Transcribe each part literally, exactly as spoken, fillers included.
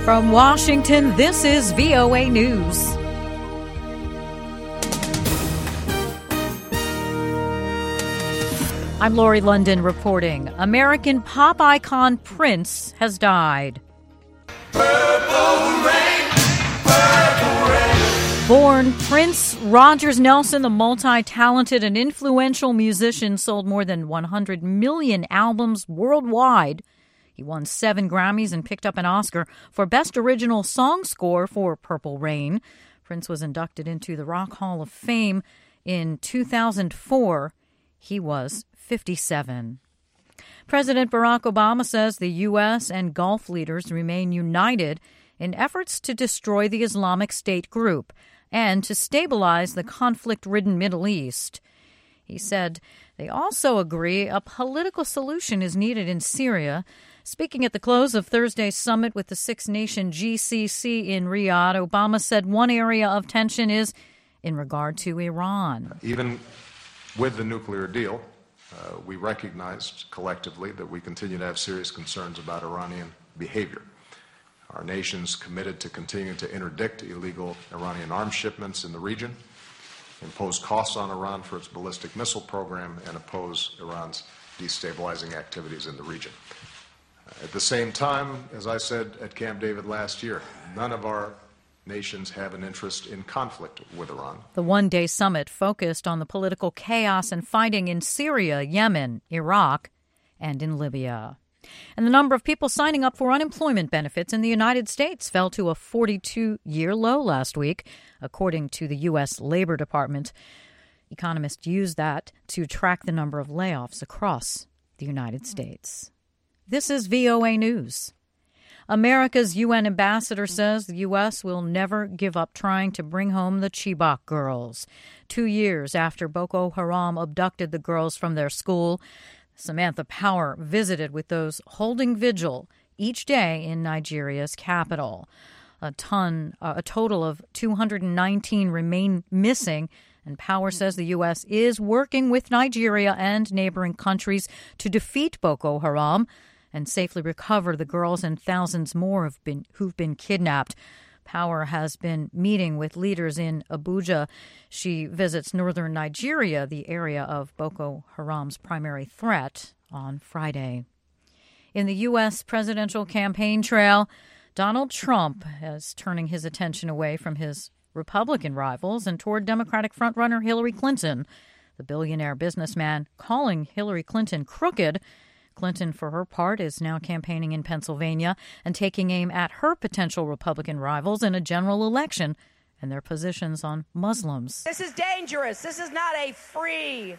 From Washington, this is V O A News. I'm Lori London reporting. American pop icon Prince has died. Purple rain, purple rain. Born Prince Rogers Nelson, the multi-talented and influential musician, sold more than one hundred million albums worldwide. He won seven Grammys and picked up an Oscar for Best Original Song Score for Purple Rain. Prince was inducted into the Rock Hall of Fame in two thousand four. He was fifty-seven. President Barack Obama says the U S and Gulf leaders remain united in efforts to destroy the Islamic State group and to stabilize the conflict-ridden Middle East. He said they also agree a political solution is needed in Syria. Speaking at the close of Thursday's summit with the six-nation G C C in Riyadh, Obama said one area of tension is in regard to Iran. Even with the nuclear deal, uh, we recognized collectively that we continue to have serious concerns about Iranian behavior. Our nation's committed to continuing to interdict illegal Iranian arms shipments in the region, impose costs on Iran for its ballistic missile program, and oppose Iran's destabilizing activities in the region. At the same time, as I said at Camp David last year, none of our nations have an interest in conflict with Iran. The one-day summit focused on the political chaos and fighting in Syria, Yemen, Iraq, and in Libya. And the number of people signing up for unemployment benefits in the United States fell to a forty-two-year low last week, according to the U S Labor Department. Economists use that to track the number of layoffs across the United States. This is V O A News. America's U N ambassador says the U S will never give up trying to bring home the Chibok girls. Two years after Boko Haram abducted the girls from their school, Samantha Power visited with those holding vigil each day in Nigeria's capital. A ton, uh, a total of two hundred nineteen remain missing, and Power says the U S is working with Nigeria and neighboring countries to defeat Boko Haram and safely recover the girls and thousands more have been, who've been kidnapped. Power has been meeting with leaders in Abuja. She visits northern Nigeria, the area of Boko Haram's primary threat, on Friday. In the U S presidential campaign trail, Donald Trump is turning his attention away from his Republican rivals and toward Democratic frontrunner Hillary Clinton. The billionaire businessman calling Hillary Clinton crooked. Clinton, for her part, is now campaigning in Pennsylvania and taking aim at her potential Republican rivals in a general election and their positions on Muslims. This is dangerous. This is not a free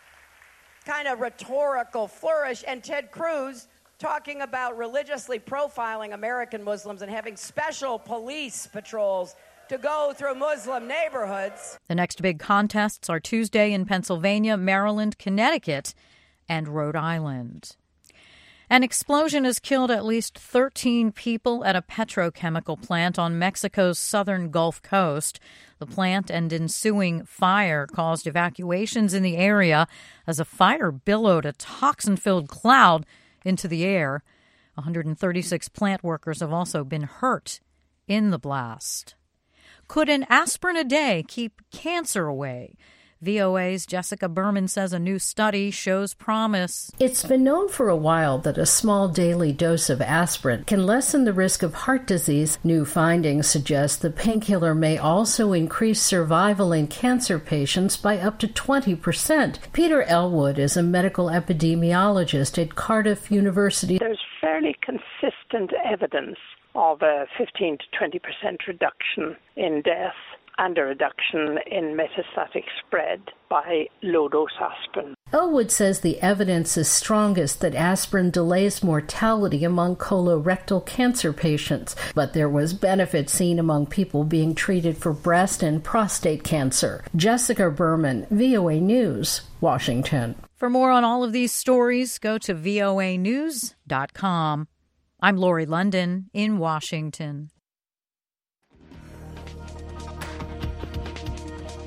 kind of rhetorical flourish. And Ted Cruz talking about religiously profiling American Muslims and having special police patrols to go through Muslim neighborhoods. The next big contests are Tuesday in Pennsylvania, Maryland, Connecticut, and Rhode Island. An explosion has killed at least thirteen people at a petrochemical plant on Mexico's southern Gulf Coast. The plant and ensuing fire caused evacuations in the area as a fire billowed a toxin-filled cloud into the air. one hundred thirty-six plant workers have also been hurt in the blast. Could an aspirin a day keep cancer away? V O A's Jessica Berman says a new study shows promise. It's been known for a while that a small daily dose of aspirin can lessen the risk of heart disease. New findings suggest the painkiller may also increase survival in cancer patients by up to twenty percent. Peter Elwood is a medical epidemiologist at Cardiff University. There's fairly consistent evidence of a fifteen to twenty percent reduction in death and a reduction in metastatic spread by low-dose aspirin. Elwood says the evidence is strongest that aspirin delays mortality among colorectal cancer patients, but there was benefit seen among people being treated for breast and prostate cancer. Jessica Berman, V O A News, Washington. For more on all of these stories, go to V O A news dot com. I'm Lori London in Washington.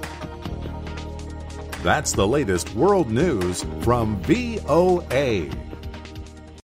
That's the latest world news from V O A.